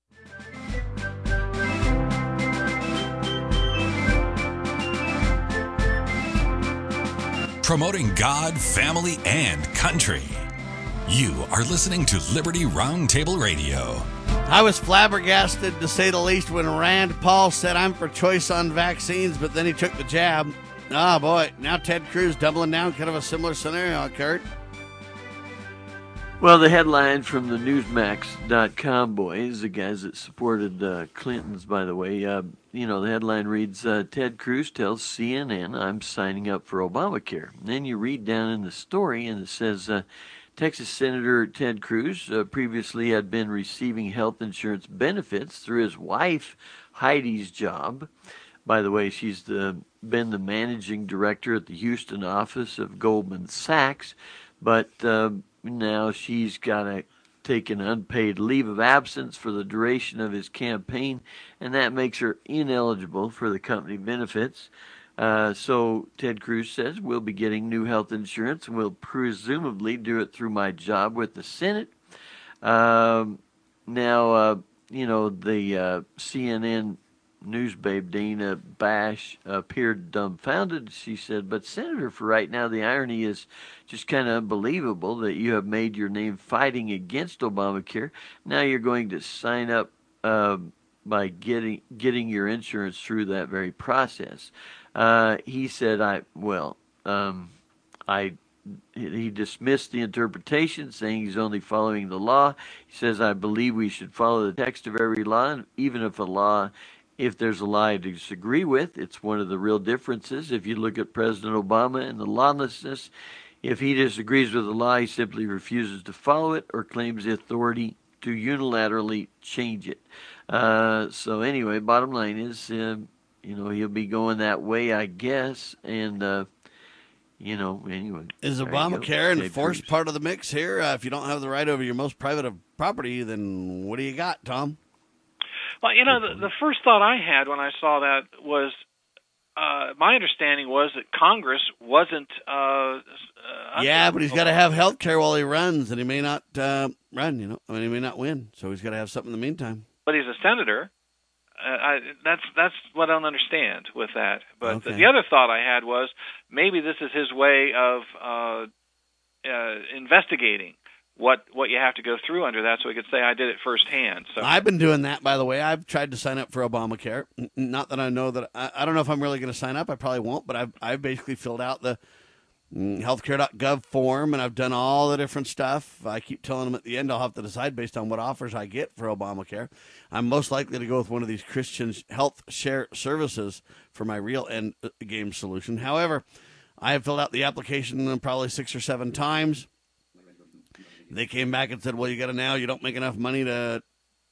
Promoting God, family, and country. You are listening to Liberty Roundtable Radio. I was flabbergasted, to say the least, when Rand Paul said, "I'm for choice on vaccines," but then he took the jab. Oh, boy. Now Ted Cruz doubling down, kind of a similar scenario, Kurt. Well, the headline from the Newsmax dot com boys, the guys that supported uh, Clinton's, by the way, uh, you know, the headline reads, uh, Ted Cruz tells C N N, "I'm signing up for Obamacare." And then you read down in the story, and it says, uh, Texas Senator Ted Cruz uh, previously had been receiving health insurance benefits through his wife, Heidi's job. By the way, she's the, been the managing director at the Houston office of Goldman Sachs, but uh, now she's got to take an unpaid leave of absence for the duration of his campaign, and that makes her ineligible for the company benefits. Uh, so Ted Cruz says, "We'll be getting new health insurance, and we'll presumably do it through my job with the Senate." Um, now, uh, you know, the uh, C N N news babe Dana Bash appeared dumbfounded. She said, "But Senator, for right now, the irony is just kind of unbelievable that you have made your name fighting against Obamacare. Now you're going to sign up uh, by getting getting your insurance through that very process." Uh, he said, "I well, um, I." He dismissed the interpretation, saying he's only following the law. He says, "I believe we should follow the text of every law, even if a law." If there's a law I disagree with, it's one of the real differences. If you look at President Obama and the lawlessness, if he disagrees with the law, he simply refuses to follow it or claims the authority to unilaterally change it. Uh, so anyway, bottom line is, uh, you know, he'll be going that way, I guess. And, uh, you know, anyway. Is Obamacare enforced part of the mix here? Uh, if you don't have the right over your most private of property, then what do you got, Tom? Well, you know, the, the first thought I had when I saw that was, uh, my understanding was that Congress wasn't. Uh, uh, yeah, but he's got to have health care while he runs, and he may not uh, run. You know, I mean, he may not win, so he's got to have something in the meantime. But he's a senator. Uh, I, that's that's what I don't understand with that. But Okay. the, the other thought I had was maybe this is his way of uh, uh, investigating what what you have to go through under that, so he could say, "I did it firsthand." So I've been doing that, by the way. I've tried to sign up for Obamacare. N- Not that I know that I, I don't know if I'm really going to sign up. I probably won't, but I've I've basically filled out the mm, healthcare dot gov form, and I've done all the different stuff. I keep telling them at the end I'll have to decide based on what offers I get for Obamacare. I'm most likely to go with one of these Christian health share services for my real end game solution. However, I have filled out the application probably six or seven times. They came back and said, "Well, you got to now, you don't make enough money to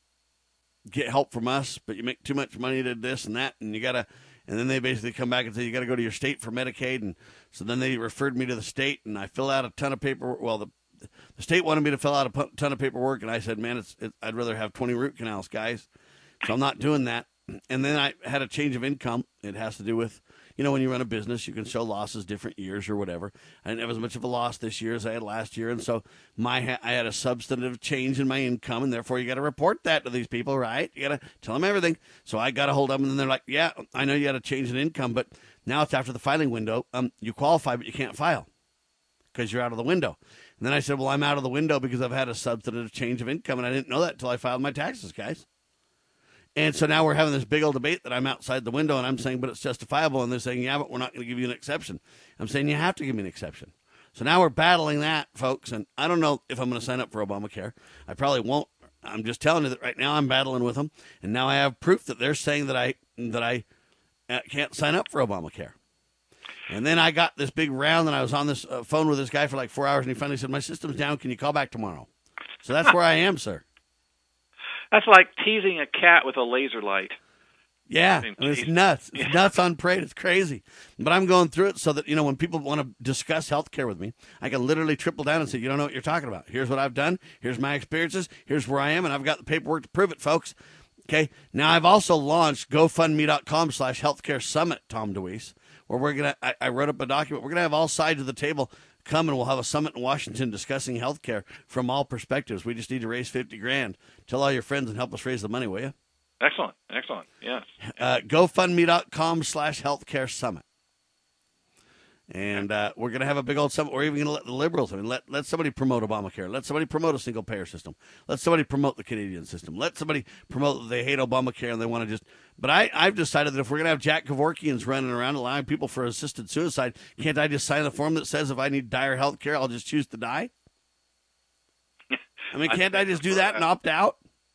get help from us, but you make too much money to this and that, and you got to," and then they basically come back and say, "You got to go to your state for Medicaid." And so then they referred me to the state, and I filled out a ton of paperwork. Well, the the state wanted me to fill out a ton of paperwork, and I said, "Man, it's it, I'd rather have twenty root canals, guys." So I'm not doing that. and then I had a change of income. It has to do with, you know, when you run a business, you can show losses different years or whatever. I didn't have as much of a loss this year as I had last year, and so my I had a substantive change in my income, and therefore you got to report that to these people, right? You got to tell them everything. So I got a hold of them, and they're like, yeah, I know you had a change in income, but now it's after the filing window. Um, you qualify, but you can't file because you're out of the window. And then I said, well, I'm out of the window because I've had a substantive change of income, and I didn't know that until I filed my taxes, guys. And so now we're having this big old debate that I'm outside the window, and I'm saying, but it's justifiable. And they're saying, yeah, but we're not going to give you an exception. I'm saying, you have to give me an exception. So now we're battling that, folks. And I don't know if I'm going to sign up for Obamacare. I probably won't. I'm just telling you that right now I'm battling with them. And now I have proof that they're saying that I that I can't sign up for Obamacare. And then I got this big round, and I was on this uh, phone with this guy for like four hours, and he finally said, my system's down. Can you call back tomorrow? So that's where I am, sir. That's like teasing a cat with a laser light. Yeah, I mean, it's nuts. It's yeah. nuts on parade. It's crazy. But I'm going through it so that, you know, when people want to discuss health care with me, I can literally triple down and say, you don't know what you're talking about. Here's what I've done. Here's my experiences. Here's where I am, and I've got the paperwork to prove it, folks. Okay, now I've also launched GoFundMe.com slash Healthcare Summit, Tom DeWeese, where we're going to, I wrote up a document. We're going to have all sides of the table come, and we'll have a summit in Washington discussing health care from all perspectives. We just need to raise fifty grand. Tell all your friends and help us raise the money, will you? Excellent. Excellent. Yes. Uh, GoFundMe.com slash Healthcare Summit. And uh, we're going to have a big old summit. We're even going to let the liberals, I mean, let, let somebody promote Obamacare. Let somebody promote a single-payer system. Let somebody promote the Canadian system. Let somebody promote that they hate Obamacare and they want to just... But I, I've decided that if we're going to have Jack Kevorkians running around allowing people for assisted suicide, can't I just sign a form that says if I need dire health care, I'll just choose to die? I mean, can't I just do that and opt out?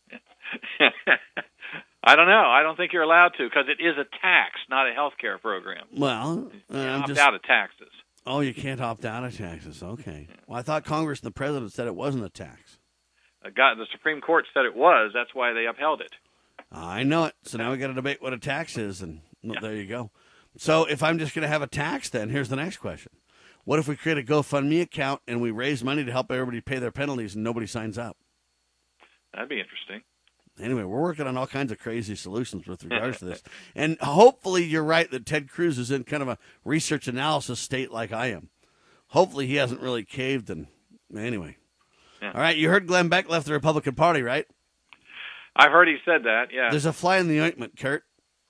I don't know. I don't think you're allowed to because it is a tax, not a health care program. Well, uh, you I'm opt just... out of taxes. Oh, you can't opt out of taxes. Okay. Well, I thought Congress and the president said it wasn't a tax. Uh, God, the Supreme Court said it was. That's why they upheld it. I know it. So now we got to debate what a tax is, and well, yeah. there you go. So if I'm just going to have a tax, then here's the next question: what if we create a GoFundMe account and we raise money to help everybody pay their penalties, and nobody signs up? That'd be interesting. Anyway, we're working on all kinds of crazy solutions with regards to this. And hopefully you're right that Ted Cruz is in kind of a research analysis state like I am. Hopefully he hasn't really caved. And anyway. Yeah. All right, you heard Glenn Beck left the Republican Party, right? I've heard he said that, yeah. There's a fly in the ointment, Kurt.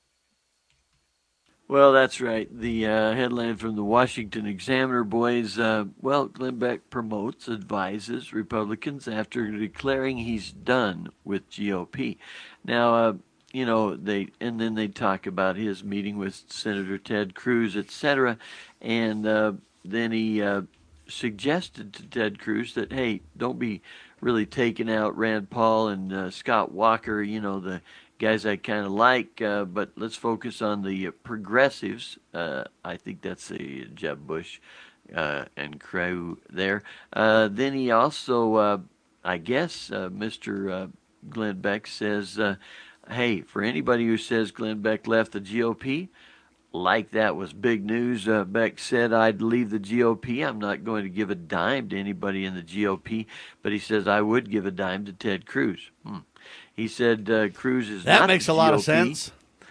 Well, that's right. The uh, headline from the Washington Examiner, boys, uh, well, Glenn Beck promotes, advises Republicans after declaring he's done with G O P. Now, uh, you know, they and then they talk about his meeting with Senator Ted Cruz, et cetera, and uh, then he uh, suggested to Ted Cruz that, hey, don't be really taking out Rand Paul and uh, Scott Walker, you know, the guys I kind of like, uh, but let's focus on the progressives. Uh, I think that's a Jeb Bush uh, and crew there. Uh, then he also, uh, I guess, uh, Mister Uh, Glenn Beck says, uh, hey, for anybody who says Glenn Beck left the G O P, like that was big news. Uh, Beck said, I'd leave the G O P. I'm not going to give a dime to anybody in the G O P, but he says I would give a dime to Ted Cruz. Hmm. He said uh, Cruz is that not makes the a lot G O P. Of sense.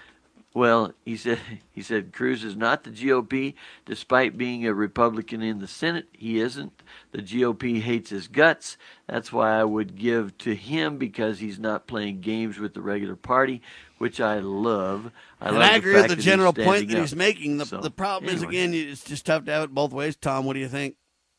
Well, he said he said Cruz is not the G O P, despite being a Republican in the Senate. He isn't. The G O P hates his guts. That's why I would give to him because he's not playing games with the regular party, which I love. I and love I agree the with the that general he's point that up. he's making. The, so, the problem anyway. is, again, it's just tough to have it both ways. Tom, what do you think?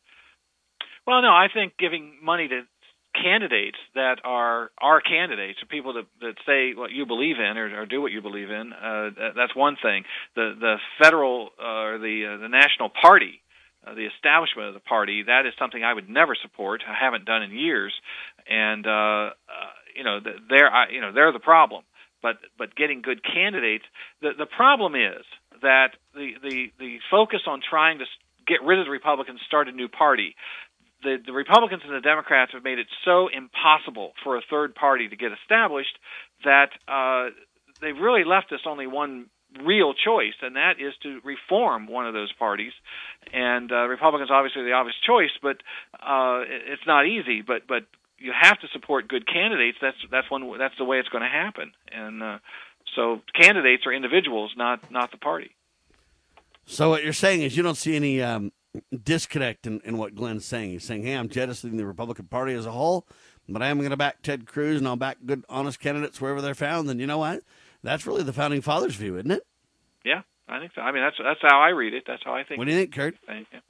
Well, no, I think giving money to candidates that are our candidates, or people that, that say what you believe in or, or do what you believe in, uh, that's one thing. The the federal uh, or the uh, the national party, uh, the establishment of the party, that is something I would never support. I haven't done in years, and uh, uh, you know they're I, you know they're the problem. But but getting good candidates, the the problem is that the the the focus on trying to get rid of the Republicans, start a new party. The, the Republicans and the Democrats have made it so impossible for a third party to get established that uh, they've really left us only one real choice, and that is to reform one of those parties. And uh, Republicans obviously are the obvious choice, but uh, it, it's not easy. But but you have to support good candidates. That's that's one that's the way it's going to happen. And uh, So candidates are individuals, not not the party. So what you're saying is you don't see any um, disconnect in, in what Glenn's saying. He's saying, hey, I'm jettisoning the Republican Party as a whole, but I am going to back Ted Cruz and I'll back good, honest candidates wherever they're found. And you know what? That's really the Founding Fathers' view, isn't it? Yeah, I think so. I mean, that's that's how I read it. That's how I think. What do you think, Kurt? Think, yeah.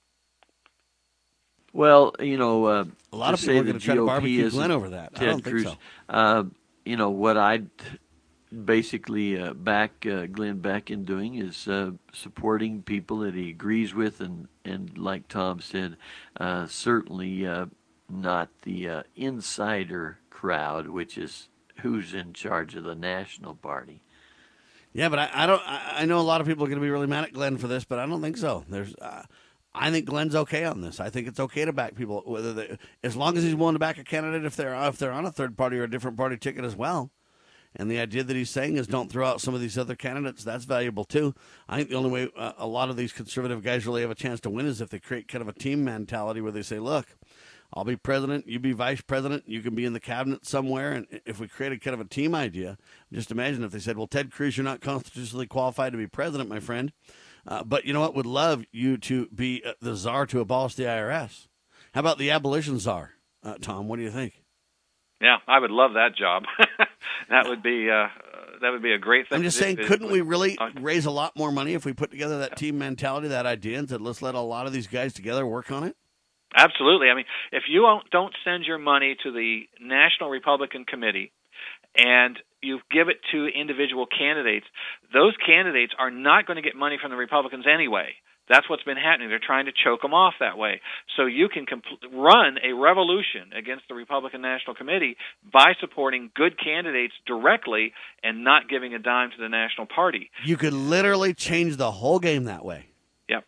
Well, you know, uh, a lot of people are going to try to barbecue Glenn over that. Ted I don't Cruz, think so. Uh, you know, what I'd basically uh, back uh, Glenn Beck in doing is uh, supporting people that he agrees with, and, and like Tom said, uh, certainly uh, not the uh, insider crowd, which is who's in charge of the National Party. Yeah, but I, I don't. I, I know a lot of people are going to be really mad at Glenn for this, but I don't think so. There's, uh, I think Glenn's okay on this. I think it's okay to back people, whether they, as long as he's willing to back a candidate if they're if they're on a third party or a different party ticket as well. And the idea that he's saying is don't throw out some of these other candidates. That's valuable too. I think the only way uh, a lot of these conservative guys really have a chance to win is if they create kind of a team mentality where they say, "Look, I'll be president, you be vice president, you can be in the cabinet somewhere." And if we created kind of a team idea, just imagine if they said, well, Ted Cruz, you're not constitutionally qualified to be president, my friend. Uh, but you know what? Would love you to be uh, the czar to abolish the I R S. How about the abolition czar? Uh, Tom, what do you think? Yeah, I would love that job. that would be uh, that would be a great thing. I'm just to saying, do. couldn't we really raise a lot more money if we put together that team mentality, that idea, and said, let's let a lot of these guys together work on it? Absolutely. I mean, if you don't send your money to the National Republican Committee and you give it to individual candidates, those candidates are not going to get money from the Republicans anyway. That's what's been happening. They're trying to choke them off that way. So you can compl- run a revolution against the Republican National Committee by supporting good candidates directly and not giving a dime to the National Party. You could literally change the whole game that way. Yep.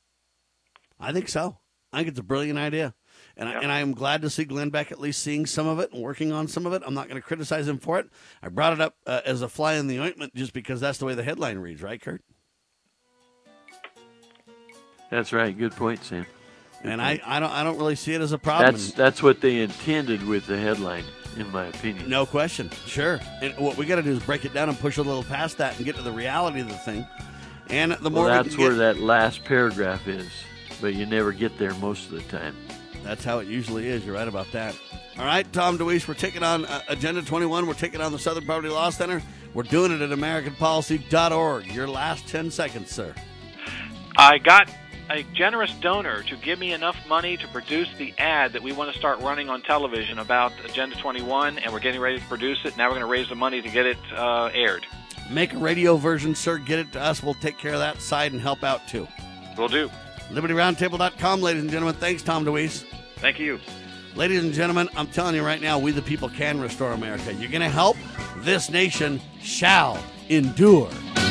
I think so. I think it's a brilliant idea. And, yep. I, and I am glad to see Glenn Beck at least seeing some of it and working on some of it. I'm not going to criticize him for it. I brought it up uh, as a fly in the ointment just because that's the way the headline reads, right, Kurt? That's right. Good point, Sam. Good and point. I, I don't I don't really see it as a problem. That's that's what they intended with the headline, in my opinion. No question. Sure. And what we got to do is break it down and push a little past that and get to the reality of the thing. And the more well, that's we where get, that last paragraph is, but you never get there most of the time. That's how it usually is. You're right about that. All right, Tom DeWeese, we're taking on uh, Agenda twenty-one. We're taking on the Southern Poverty Law Center. We're doing it at American Policy dot org. Your last ten seconds, sir. I got a generous donor to give me enough money to produce the ad that we want to start running on television about Agenda twenty-one, and we're getting ready to produce it. Now we're going to raise the money to get it uh, aired. Make a radio version, sir. Get it to us. We'll take care of that side and help out, too. Will do. Liberty Roundtable dot com, ladies and gentlemen. Thanks, Tom DeWeese. Thank you. Ladies and gentlemen, I'm telling you right now, we the people can restore America. You're going to help. This nation shall endure.